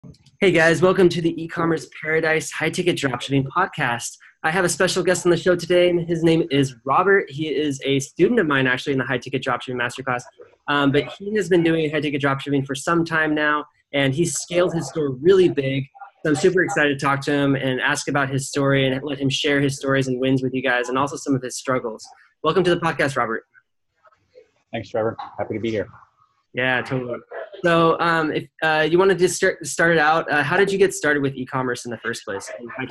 Hey guys, welcome to the e-commerce paradise high ticket dropshipping podcast. I have a special guest on the show today, and his name is Robert. He is a student of mine actually in the high ticket dropshipping masterclass, but he has been doing high ticket dropshipping for some time now, and he's scaled his store really big. So I'm super excited to talk to him and ask about his story and let him share his stories and wins with you guys, and also some of his struggles. Welcome to the podcast, Robert. Thanks, Trevor. Happy to be here. Yeah, totally. So, if you wanted to start it out, how did you get started with e-commerce in the first place?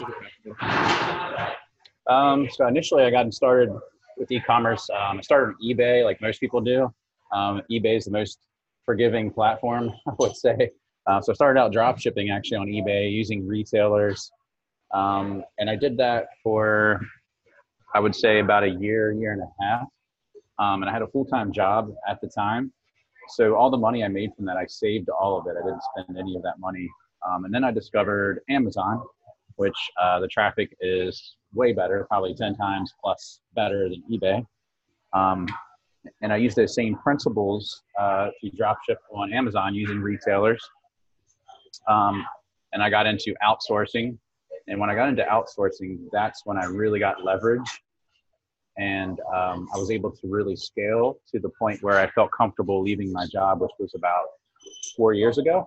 So initially, I got started with e-commerce. I started on eBay, like most people do. eBay is the most forgiving platform, I would say. So I started out drop shipping actually on eBay using retailers, and I did that for, I would say, about a year, year and a half. And I had a full-time job at the time. So all the money I made from that, I saved all of it. I didn't spend any of that money. And then I discovered Amazon, which the traffic is way better, probably 10 times plus better than eBay. And I used those same principles to drop ship on Amazon using retailers. And I got into outsourcing. And when I got into outsourcing, that's when I really got leverage. And I was able to really scale to the point where I felt comfortable leaving my job, which was about 4 years ago.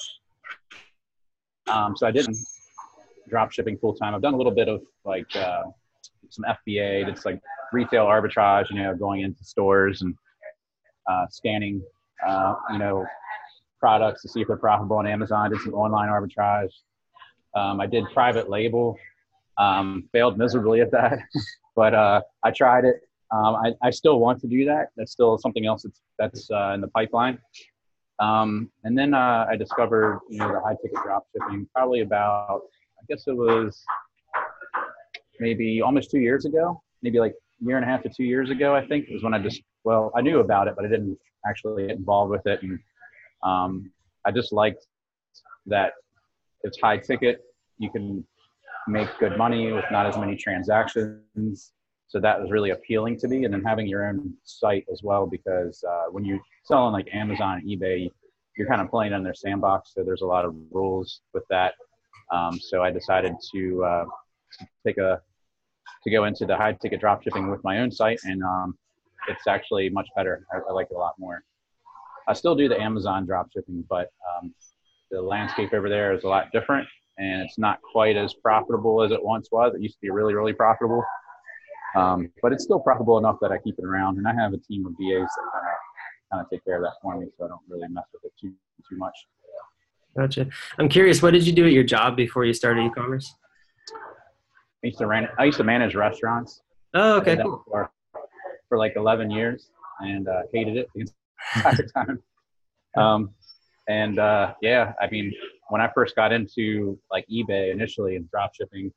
So I did drop shipping full time. I've done a little bit of like some FBA, that's like retail arbitrage, going into stores and scanning, products to see if they're profitable on Amazon. I did some online arbitrage. I did private label, failed miserably at that. But I tried it. I still want to do that. That's still something else that's in the pipeline. And then I discovered, the high ticket drop shipping probably about, I guess it was maybe almost 2 years ago, maybe like a year and a half to 2 years ago, I think, was when I knew about it, but I didn't actually get involved with it. And I just liked that it's high ticket. You can make good money with not as many transactions. So that was really appealing to me. And then having your own site as well, because when you sell on like Amazon and eBay, you're kind of playing in their sandbox. So there's a lot of rules with that. So I decided to go into the high ticket drop shipping with my own site. And it's actually much better. I like it a lot more. I still do the Amazon drop shipping, but the landscape over there is a lot different. And it's not quite as profitable as it once was. It used to be really, really profitable. But it's still profitable enough that I keep it around. And I have a team of VAs that kind of take care of that for me, so I don't really mess with it too much. Gotcha. I'm curious, what did you do at your job before you started e-commerce? I used to manage restaurants. Oh, okay, I did that cool. for like 11 years and hated it the entire time. Yeah, I mean, when I first got into like eBay initially and drop shipping,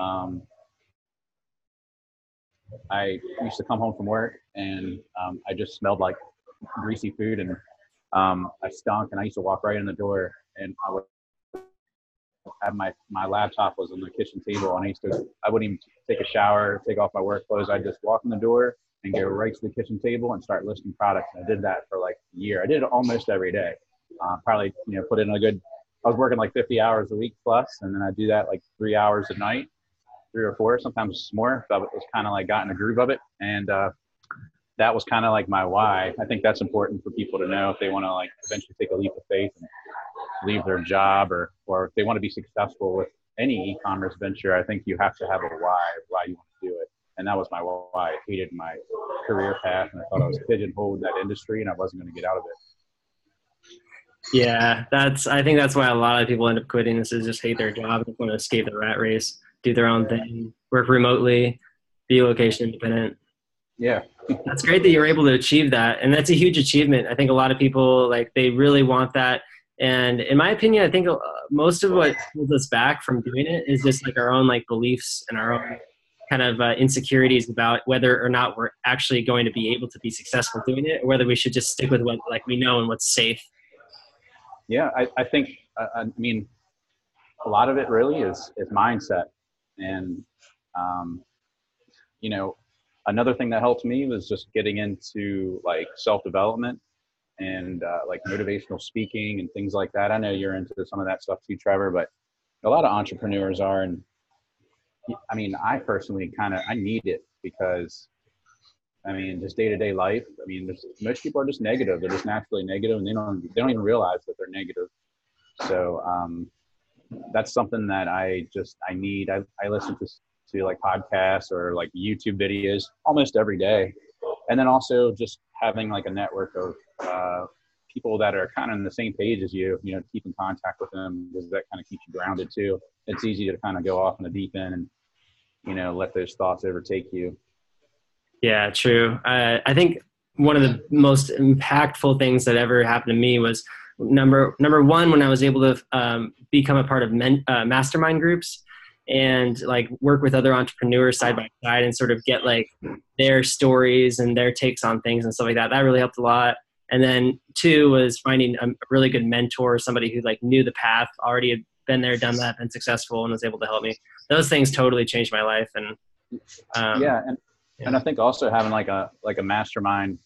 I used to come home from work and I just smelled like greasy food and I stunk, and I used to walk right in the door, and I would have my laptop was on the kitchen table, and I wouldn't even take a shower, take off my work clothes. I'd just walk in the door and go right to the kitchen table and start listing products. And I did that for like a year. I did it almost every day. Probably, put in I was working like 50 hours a week plus, and then I do that like 3 hours a night, 3 or 4, sometimes more. So I was kind of like got in the groove of it. And that was kind of like my why. I think that's important for people to know if they want to like eventually take a leap of faith and leave their job, or if they want to be successful with any e-commerce venture. I think you have to have a why you want to do it. And that was my why. I hated my career path, and I thought I was pigeonholed in that industry and I wasn't going to get out of it. Yeah, I think that's why a lot of people end up quitting. This is just hate their job and want to escape the rat race, do their own thing, work remotely, be location independent. Yeah. That's great that you're able to achieve that. And that's a huge achievement. I think a lot of people, like, they really want that. And in my opinion, I think most of what holds us back from doing it is just like our own like beliefs and our own kind of insecurities about whether or not we're actually going to be able to be successful doing it, or whether we should just stick with what like we know and what's safe. Yeah, I think, I mean, a lot of it really is mindset. And, another thing that helped me was just getting into like self-development and like motivational speaking and things like that. I know you're into some of that stuff too, Trevor, but a lot of entrepreneurs are. And I mean, I personally I need it because I mean, just day-to-day life. I mean, most people are just negative. They're just naturally negative, and they don't even realize that they're negative. So that's something that I need. I listen to like podcasts or like YouTube videos almost every day, and then also just having like a network of people that are kind of on the same page as you. You know, keep in contact with them because that kind of keeps you grounded too. It's easy to kind of go off in the deep end and let those thoughts overtake you. Yeah, true. I think one of the most impactful things that ever happened to me was number one, when I was able to become a part of mastermind groups and like work with other entrepreneurs side by side and sort of get like their stories and their takes on things and stuff like that. That really helped a lot. And then two was finding a really good mentor, somebody who like knew the path, already had been there, done that, been successful, and was able to help me. Those things totally changed my life. And and I think also having like a mastermind,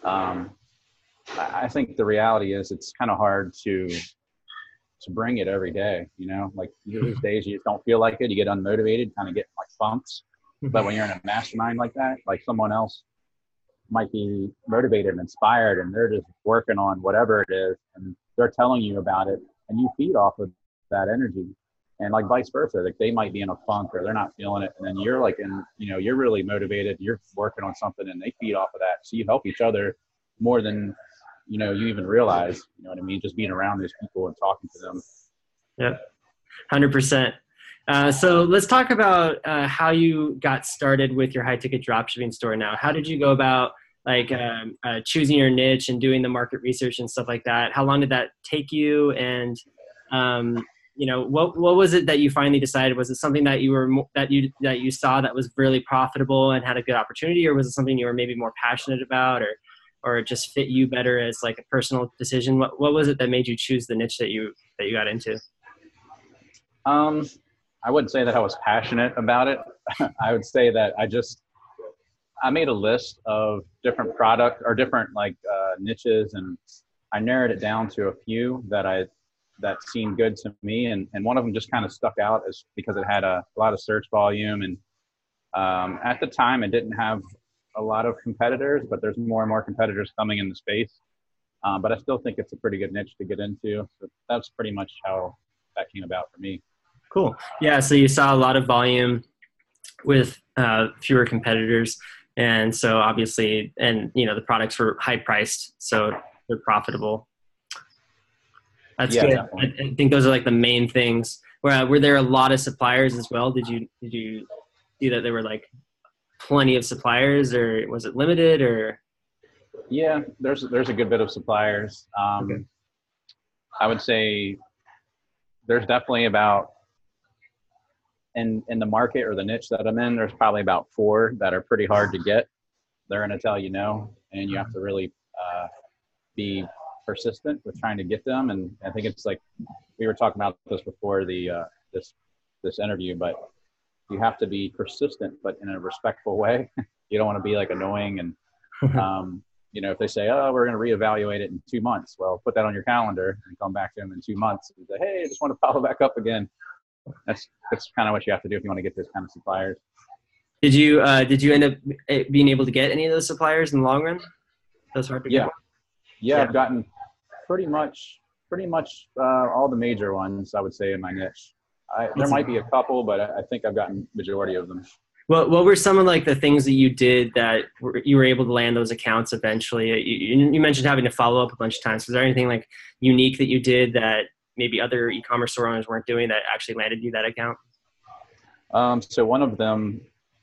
I think the reality is it's kind of hard to bring it every day. Like these days you just don't feel like it. You get unmotivated, kind of get like funks. But when you're in a mastermind like that, like someone else might be motivated and inspired, and they're just working on whatever it is, and they're telling you about it, and you feed off of that energy. And like vice versa, like they might be in a funk or they're not feeling it, and then you're like you're really motivated, you're working on something, and they feed off of that. So you help each other more than you even realize. You know what I mean? Just being around those people and talking to them. Yeah, 100%. So let's talk about how you got started with your high ticket dropshipping store. Now, how did you go about like choosing your niche and doing the market research and stuff like that? How long did that take you? And what was it that you finally decided? Was it something that you saw that was really profitable and had a good opportunity, or was it something you were maybe more passionate about, or it just fit you better as like a personal decision? What was it that made you choose the niche that you got into? I wouldn't say that I was passionate about it. I would say that I made a list of different product or different niches, and I narrowed it down to a few that seemed good to me, and one of them just kind of stuck out as because it had a lot of search volume, and at the time it didn't have a lot of competitors, but there's more and more competitors coming in the space, but I still think it's a pretty good niche to get into. So that's pretty much how that came about for me. Cool. Yeah, so you saw a lot of volume with fewer competitors, and so obviously, and the products were high priced, so they're profitable. That's good. Definitely. I think those are like the main things. Were there a lot of suppliers as well? Did you see that there were like plenty of suppliers, or was it limited? Or yeah, there's a good bit of suppliers. Okay. I would say there's definitely about in the market or the niche that I'm in, there's probably about 4 that are pretty hard to get. They're going to tell you no, and you have to really be persistent with trying to get them. And I think it's like we were talking about this before this interview, but you have to be persistent, but in a respectful way. You don't want to be like annoying. And if they say, oh, we're going to reevaluate it in 2 months, well, put that on your calendar and come back to them in 2 months and say, hey, I just want to follow back up again. That's kind of what you have to do if you want to get those kind of suppliers. Did you end up being able to get any of those suppliers in the long run? That's hard to get. Yeah, I've gotten pretty much all the major ones, I would say, in my niche. There might be a couple, but I think I've gotten majority of them. Well, what were some of like the things that you did that you were able to land those accounts eventually? You mentioned having to follow up a bunch of times. Was there anything like unique that you did that maybe other e-commerce store owners weren't doing that actually landed you that account? So one of them,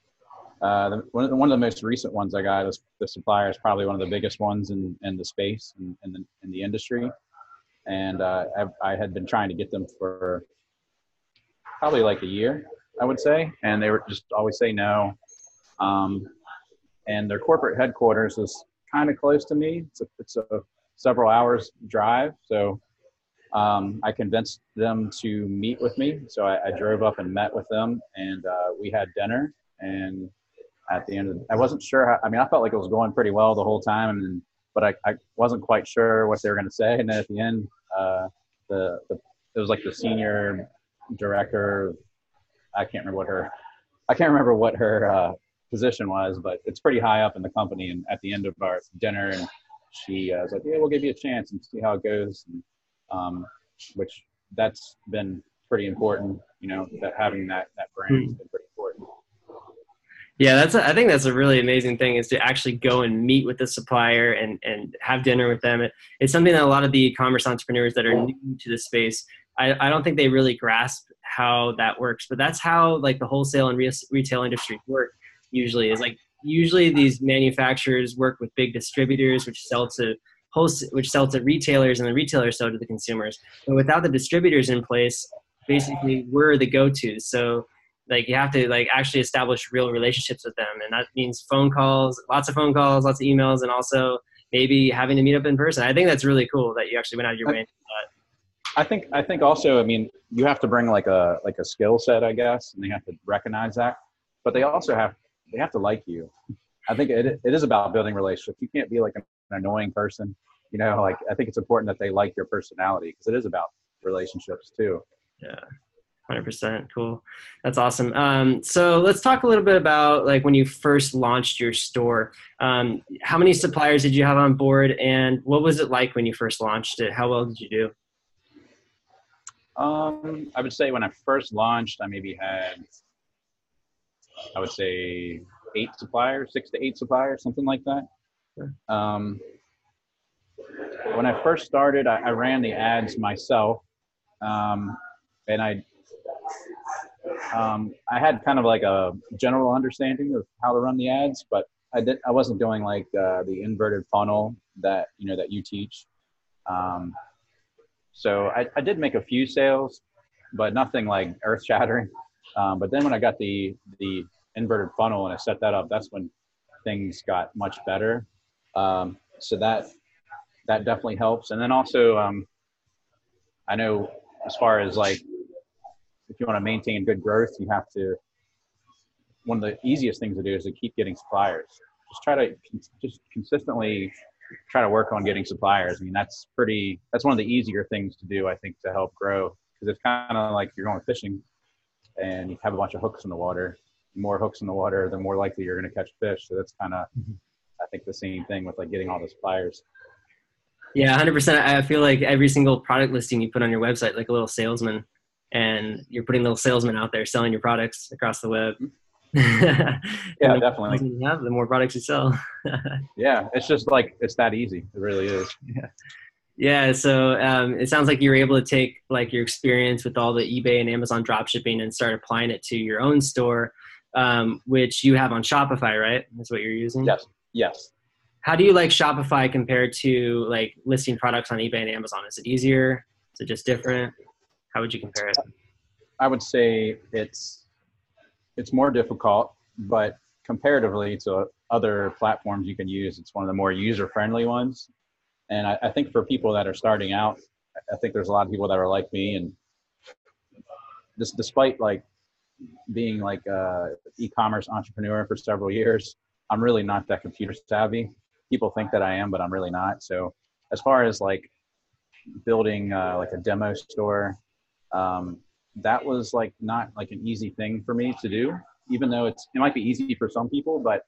one of the most recent ones I got, the supplier is probably one of the biggest ones in the space in the industry. And I had been trying to get them for probably like a year, I would say. And they were just always say no. And their corporate headquarters is kind of close to me. It's a several hours drive. So I convinced them to meet with me. So I drove up and met with them, and we had dinner. And at the end I wasn't sure I felt like it was going pretty well the whole time. And but I wasn't quite sure what they were going to say. And then at the end, it was like the senior director. I can't remember what her position was, but it's pretty high up in the company. And at the end of our dinner, and she was like, "Yeah, we'll give you a chance and see how it goes." And, which that's been pretty important, that having that brand has been pretty important. Yeah, I think that's a really amazing thing, is to actually go and meet with the supplier and have dinner with them. It's something that a lot of the e-commerce entrepreneurs that are new to the space, I don't think they really grasp how that works. But that's how like the wholesale and retail industry work usually. Usually these manufacturers work with big distributors, which sell to retailers, and the retailers sell to the consumers. But without the distributors in place, basically we're the go-to. So like you have to like actually establish real relationships with them, and that means phone calls, lots of emails, and also maybe having to meet up in person. I think that's really cool that you actually went out of your way and did that. I think also, I mean, you have to bring like a skill set, I guess, and they have to recognize that, but they have to like you. I think it is about building relationships. You can't be like an annoying person, like I think it's important that they like your personality, because it is about relationships too. Yeah. 100%. Cool. That's awesome. So let's talk a little bit about like when you first launched your store. How many suppliers did you have on board, and what was it like when you first launched it? How well did you do? I would say when I first launched, I maybe had, I would say 6 to 8 suppliers, something like that. Sure. When I first started, I ran the ads myself, and I had kind of like a general understanding of how to run the ads, but I wasn't doing like the inverted funnel that you teach. So I did make a few sales, but nothing like earth shattering. But then when I got the inverted funnel and I set that up, that's when things got much better. So that definitely helps. And then also, I know as far as like, if you want to maintain good growth, one of the easiest things to do is to keep getting suppliers. Just consistently try to work on getting suppliers. I mean, that's one of the easier things to do, I think, to help grow, because it's kind of like you're going fishing and you have a bunch of hooks in the water. The more hooks in the water, the more likely you're going to catch fish. So that's kind of, I think, the same thing with like getting all the suppliers. Yeah, 100%. I feel like every single product listing you put on your website, like a little salesman, and you're putting little salesmen out there selling your products across the web. Yeah, definitely. You have, the more products you sell. Yeah, it's just like, it's that easy. It really is. Yeah. So it sounds like you were able to take like your experience with all the eBay and Amazon drop shipping and start applying it to your own store, which you have on Shopify, right? That's what you're using? Yes. How do you like Shopify compared to like listing products on eBay and Amazon? Is it easier? Is it just different? How would you compare it? I would say it's more difficult, but comparatively to other platforms you can use, it's one of the more user-friendly ones. And I think for people that are starting out, I think there's a lot of people that are like me, and despite like being like a e-commerce entrepreneur for several years, I'm really not that computer savvy. People think that I am, but I'm really not. So as far as like building like a demo store, that was like not like an easy thing for me to do, even though it might be easy for some people, but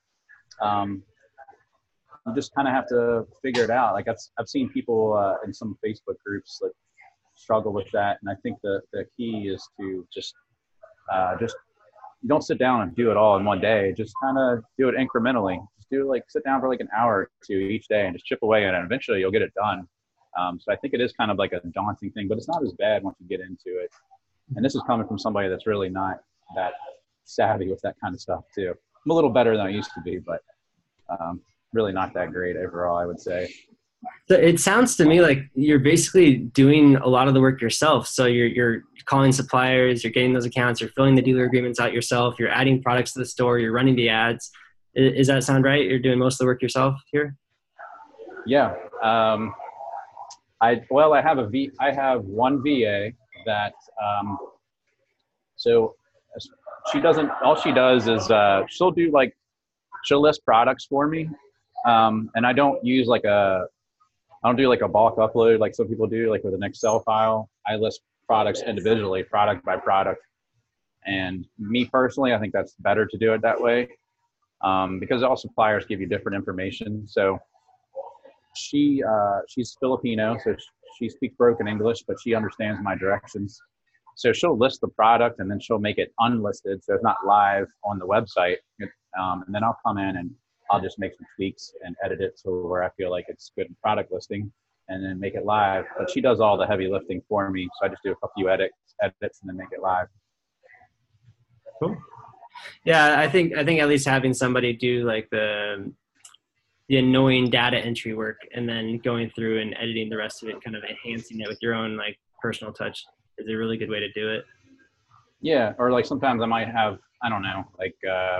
you just kind of have to figure it out. Like I've seen people in some Facebook groups like struggle with that, and I think the key is to just you don't sit down and do it all in one day. Just kind of do it incrementally. Just sit down for like an hour or two each day and just chip away at it, and eventually you'll get it done. So I think it is kind of like a daunting thing, but it's not as bad once you get into it. And this is coming from somebody that's really not that savvy with that kind of stuff too. I'm a little better than I used to be, but really not that great overall, I would say. So it sounds to me like you're basically doing a lot of the work yourself. So you're calling suppliers, you're getting those accounts, you're filling the dealer agreements out yourself, you're adding products to the store, you're running the ads. Does that sound right? You're doing most of the work yourself here? Yeah. I have one VA that, so all she does is she'll list products for me, And I don't use I don't do like a bulk upload like some people do, like with an Excel file. I list products individually, product by product. And me personally, I think that's better to do it that way, because all suppliers give you different information. So she's Filipino, so she speaks broken English, but she understands my directions. So she'll list the product and then she'll make it unlisted, so it's not live on the website. And then I'll come in and I'll just make some tweaks and edit it to where I feel like it's good in product listing, and then make it live. But she does all the heavy lifting for me, so I just do a few edits, and then make it live. Cool. Yeah, I think at least having somebody do like the annoying data entry work and then going through and editing the rest of it, kind of enhancing it with your own like personal touch, is a really good way to do it. Yeah, or like sometimes I might have, I don't know, like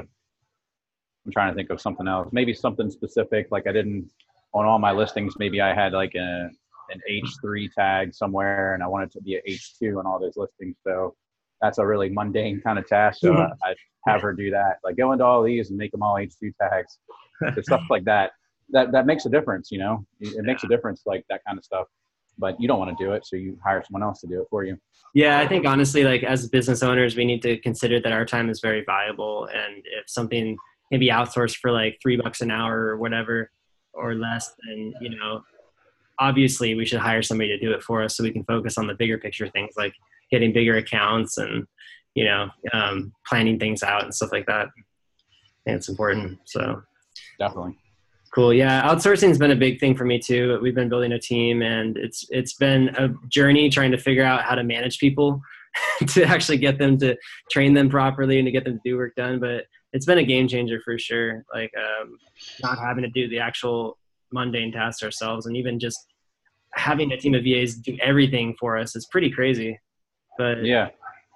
I'm trying to think of something else, maybe something specific. Like I didn't, on all my listings, maybe I had like an H3 tag somewhere and I wanted to be an H2 on all those listings. So that's a really mundane kind of task. So I have her do that, like go into all these and make them all H2 tags. So stuff like that. That makes a difference, you know. It makes a difference, like that kind of stuff. But you don't want to do it, so you hire someone else to do it for you. Yeah, I think honestly, like as business owners, we need to consider that our time is very valuable, and if something can be outsourced for like $3 an hour or whatever or less, then obviously we should hire somebody to do it for us so we can focus on the bigger picture things like getting bigger accounts and planning things out and stuff like that. And it's important. So definitely. Cool. Yeah. Outsourcing has been a big thing for me too. We've been building a team, and it's been a journey trying to figure out how to manage people to actually get them to train them properly and to get them to do work done. But it's been a game changer for sure. Like not having to do the actual mundane tasks ourselves, and even just having a team of VAs do everything for us is pretty crazy. But yeah,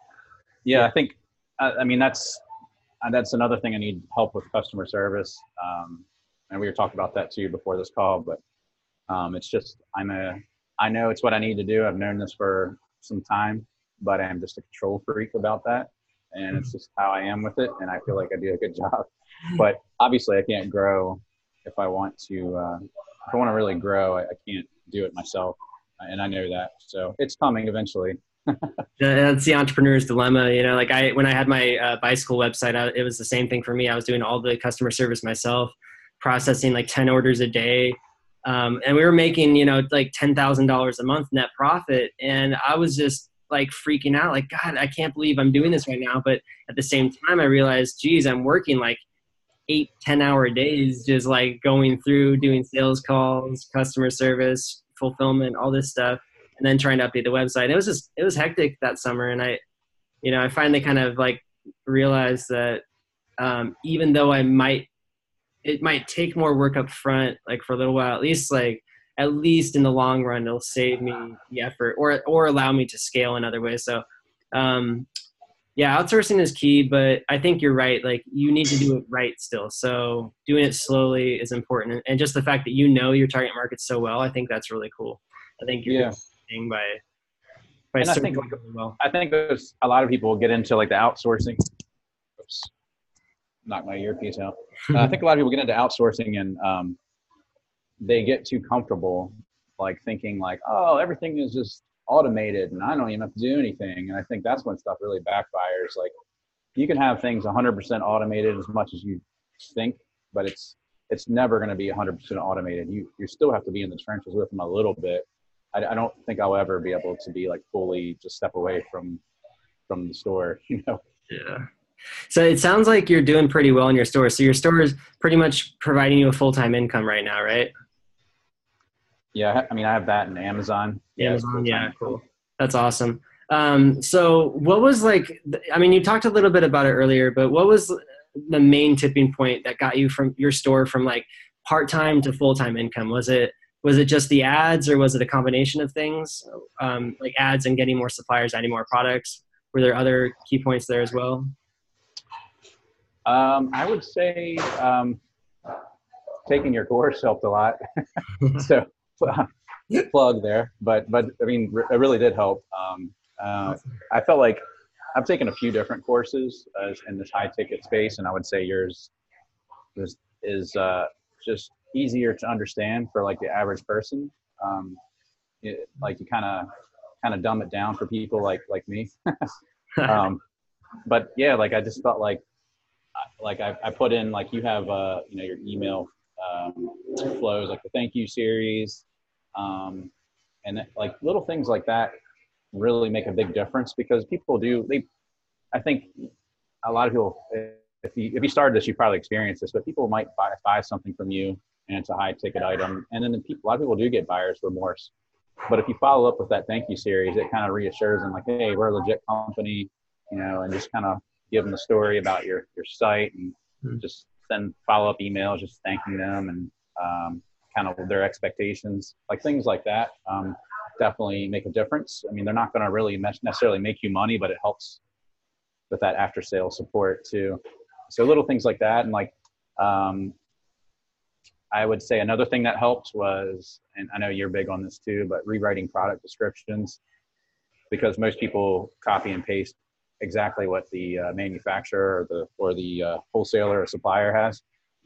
I think, I mean, that's another thing I need help with, customer service. And we were talking about that too before this call, but it's just, I know it's what I need to do. I've known this for some time, but I'm just a control freak about that. And it's just how I am with it. And I feel like I do a good job, but obviously I can't grow if I want to, if I want to really grow, I can't do it myself. And I know that. So it's coming eventually. That's the entrepreneur's dilemma. Like when I had my bicycle website, it was the same thing for me. I was doing all the customer service myself, processing like 10 orders a day. And we were making, like $10,000 a month net profit. And I was just like freaking out, like, God, I can't believe I'm doing this right now. But at the same time, I realized, geez, I'm working like 8-10 hour days, just like going through doing sales calls, customer service, fulfillment, all this stuff, and then trying to update the website. It was hectic that summer. And I finally kind of like realized that even though it might take more work up front, like for a little while, at least in the long run, it'll save me the effort or allow me to scale in other ways. So, outsourcing is key, but I think you're right. Like you need to do it right still. So doing it slowly is important. And just the fact that your target market so well, I think that's really cool. I think you're doing by and serving really well. I think there's a lot of people get into like the outsourcing. Oops. Knock my earpiece out. I think a lot of people get into outsourcing and they get too comfortable, like thinking like, oh, everything is just automated and I don't even have to do anything. And I think that's when stuff really backfires. Like you can have things 100% automated as much as you think, but it's never going to be 100% automated. You still have to be in the trenches with them a little bit. I don't think I'll ever be able to be like fully just step away from the store, Yeah. So it sounds like you're doing pretty well in your store. So your store is pretty much providing you a full-time income right now, right? Yeah. I mean, I have that in Amazon. Amazon. Yeah. Cool. That's awesome. So what was you talked a little bit about it earlier, but what was the main tipping point that got you from your store from like part-time to full-time income? Was it just the ads, or was it a combination of things, like ads and getting more suppliers, adding more products? Were there other key points there as well? I would say taking your course helped a lot. So plug there, but I mean, it really did help. I felt like I've taken a few different courses in this high ticket space, and I would say yours is just easier to understand for like the average person. Like you kind of dumb it down for people like me. But yeah, like I just felt like I put in, like, you have your email flows, like the thank you series, and like little things like that really make a big difference, because people I think a lot of people, if you started this, you probably experienced this, but people might buy something from you and it's a high ticket item, and then a lot of people do get buyer's remorse. But if you follow up with that thank you series, it kind of reassures them, like, hey, we're a legit company, and just kind of give them the story about your site, and just send follow-up emails just thanking them, and kind of their expectations, like things like that, definitely make a difference. I mean, they're not going to really necessarily make you money, but it helps with that after sale support too. So little things like that. And like, I would say another thing that helped was, and I know you're big on this too, but rewriting product descriptions, because most people copy and paste exactly what the manufacturer or the wholesaler or supplier has.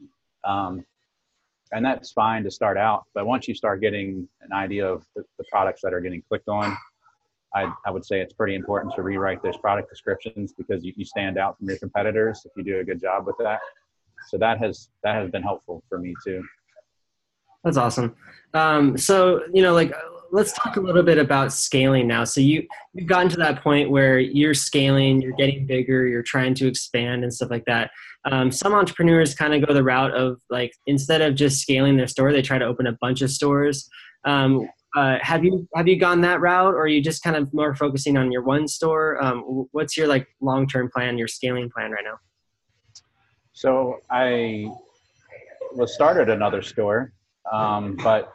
And that's fine to start out, but once you start getting an idea of the products that are getting clicked on, I would say it's pretty important to rewrite those product descriptions, because you stand out from your competitors if you do a good job with that. So that has been helpful for me too. That's awesome. So, like, let's talk a little bit about scaling now. So you've gotten to that point where you're scaling, you're getting bigger, you're trying to expand and stuff like that. Some entrepreneurs kind of go the route of, like, instead of just scaling their store, they try to open a bunch of stores. Have you gone that route, or are you just kind of more focusing on your one store? What's your, like, long-term plan, your scaling plan right now? So I started another store, but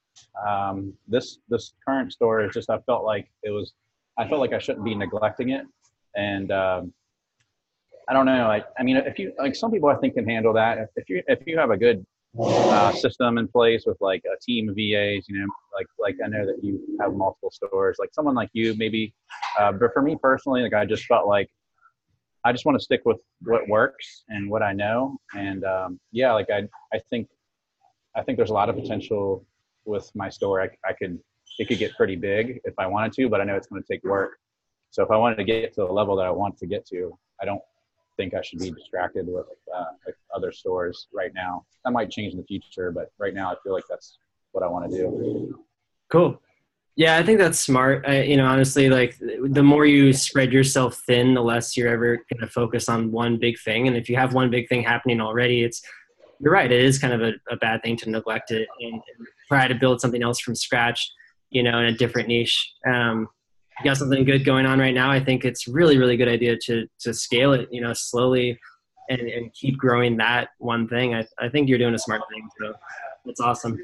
this current store is just, I felt like I shouldn't be neglecting it. And I don't know. I mean, if you, like, some people I think can handle that. If you have a good system in place with like a team of VAs, like I know that you have multiple stores, like someone like you maybe. But for me personally, like, I just felt like I just want to stick with what works and what I know. And yeah, like I think there's a lot of potential with my store. It could get pretty big if I wanted to, but I know it's going to take work. So if I wanted to get to the level that I want to get to, I don't think I should be distracted with like other stores right now. That might change in the future, but right now I feel like that's what I want to do. Cool. Yeah, I think that's smart. Honestly, like, the more you spread yourself thin, the less you're ever going to focus on one big thing. And if you have one big thing happening already, you're right. It is kind of a bad thing to neglect it and try to build something else from scratch, in a different niche. You got something good going on right now. I think it's really, really good idea to scale it, slowly and keep growing that one thing. I think you're doing a smart thing. So that's awesome.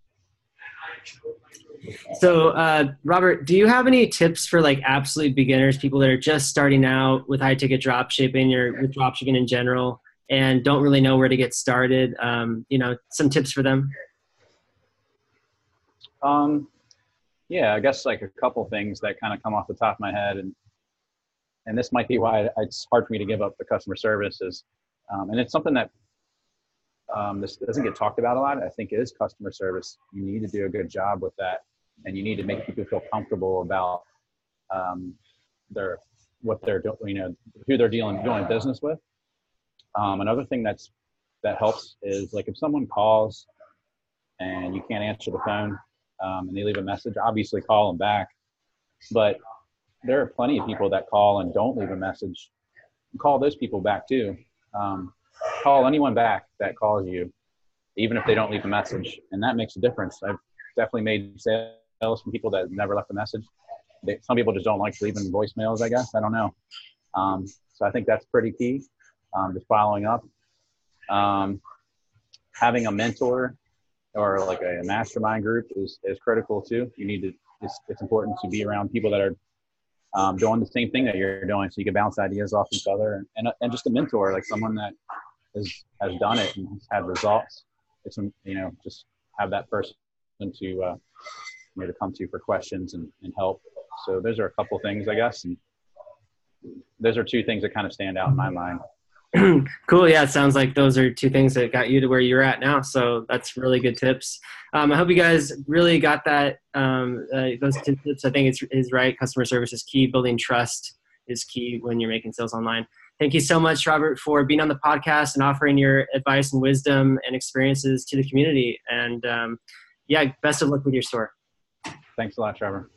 So, Robert, do you have any tips for, like, absolute beginners, people that are just starting out with high ticket drop shipping or with drop shipping in general and don't really know where to get started? Some tips for them? Yeah, I guess like a couple things that kind of come off the top of my head, and this might be why it's hard for me to give up the customer service is, and it's something that this doesn't get talked about a lot. I think it is customer service. You need to do a good job with that, and you need to make people feel comfortable about what they're doing, who they're doing business with. Another thing that helps is, like, if someone calls and you can't answer the phone, and they leave a message, obviously call them back. But there are plenty of people that call and don't leave a message. Call those people back too. Call anyone back that calls you, even if they don't leave a message, and that makes a difference. I've definitely made sales from people that never left a message. Some people just don't like leaving voicemails, I guess. I don't know. So I think that's pretty key. Just following up. Having a mentor or like a mastermind group is critical too. It's important to be around people that are doing the same thing that you're doing, so you can bounce ideas off each other, and just a mentor, like someone that has done it and has had results. It's, just have that person to come to for questions and help. So those are a couple things, I guess, and those are two things that kind of stand out in my mind. Cool. Yeah, it sounds like those are two things that got you to where you're at now. So that's really good tips. I hope you guys really got that. Those two tips. I think is right. Customer service is key. Building trust is key when you're making sales online. Thank you so much, Robert, for being on the podcast and offering your advice and wisdom and experiences to the community. And yeah, best of luck with your store. Thanks a lot, Trevor.